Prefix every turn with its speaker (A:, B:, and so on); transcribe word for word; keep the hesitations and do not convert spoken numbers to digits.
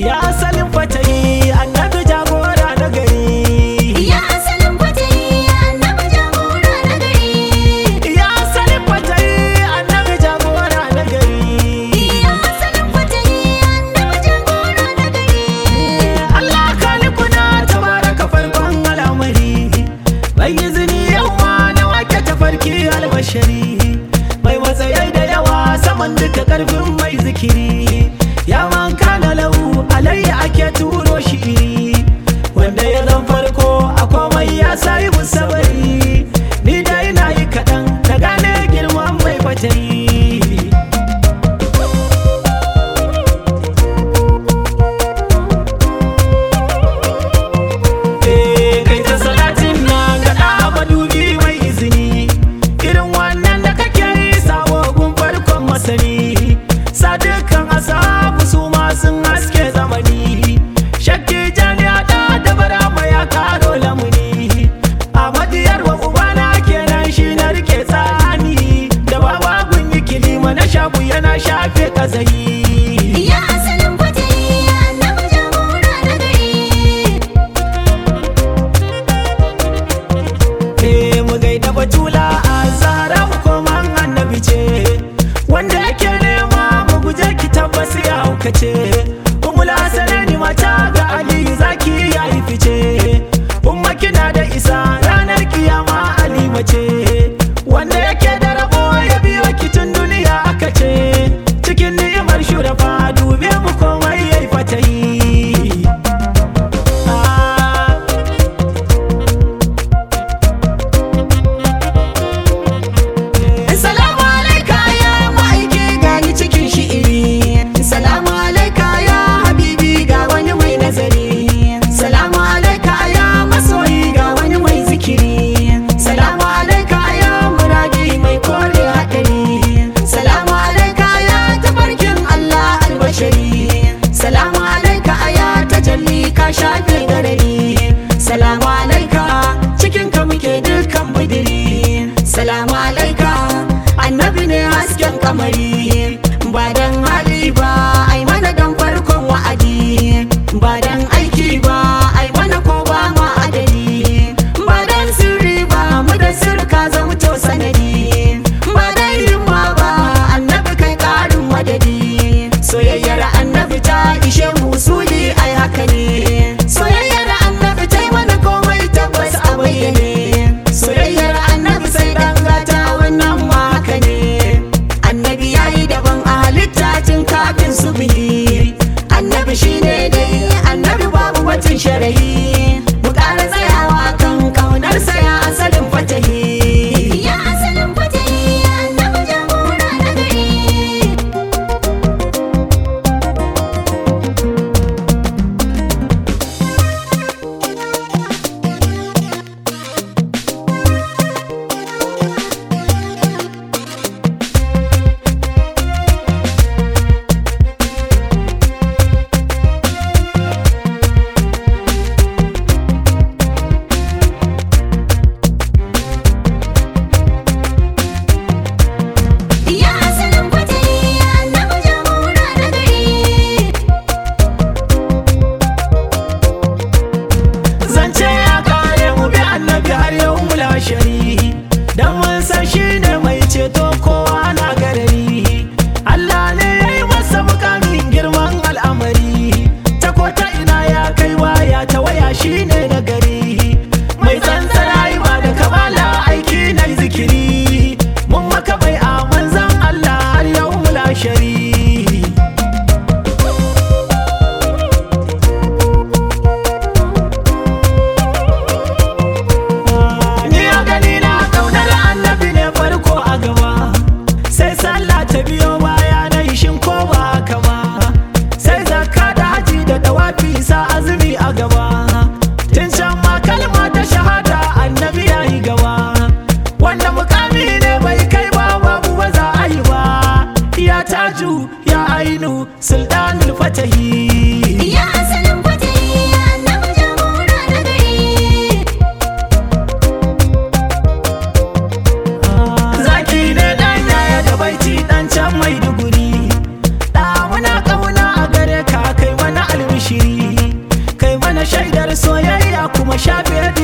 A: Ya asalin fatayi annabi jagora na gari.
B: Ya asalin fatayi annabi jagora na gari.
A: Ya asalin fatayi annabi jagora na gari.
B: Ya asalin fatayi annabi jagora na gari.
A: Allah kalikuna tabaraka farkon al'amari. Bai izini yau ma na wake tafarki albashari. Mai matsayai da yawa saman duka karfin mai zikiri. Ya man kana lahu alayya ake turo shi. Wanda ya zan farko a komai ya sayi musabari. Ni dai na yi kaɗan da gane girman mai fatayi. Eh, kai ta salatin nan ga ɗa madubi mai izini. Irin wannan da kake yi sabo gun farkon masani. Sa dukkan asabu su ma sun haske zamani. Shakki jami'a da da barama ya karo lamuni. Ahmadu yarwa ubana kenan shi na rike tsani. Da baba gun yi kilima na shafu yana shafe kazayi.
B: Ya asalin fatayi annabi jagora na gari.
A: Eh, mu gaida batula a zahara koman annabi ce. Wanda yake nema mu guje ki tabbas ya haukace. Umula sanani mata ga Aliyu zaki ya yi fice. Umma kina da isa ranar kiyama Ali mace. Wanda yake da rabo ya biyo kitun duniya aka ce. Cikin ni'imar shurafa dube mu komai yayi fatayi. Ah. Salamu alaika ya ma'aiki gani cikin shi'iri. Salamu alaika ya habibi ga wani mai nazari. Salamu alaika ya masoyi ga wani mai zikiri. Salamu alaika ya muradi mai kore haɗari. Salamu alaika ya tabarkin Allah albashari. Salamu alaika ya tajalli ka shafe garari. Salamu alaika cikin ka muke dukkan bidiri. Salamu alaika annabi ne hasken kamari. Ba dan hali ba ai mana dan farkon wa'adi. Ba dan aiki ba ai mana ko ba ma adadi. Ba dan sirri ba mu da sirka zamto sanadi. Ba dan himma ba annabi kai karin madadi. Soyayyar annabi ta ishe mu usuli ai haka ne. mu shafe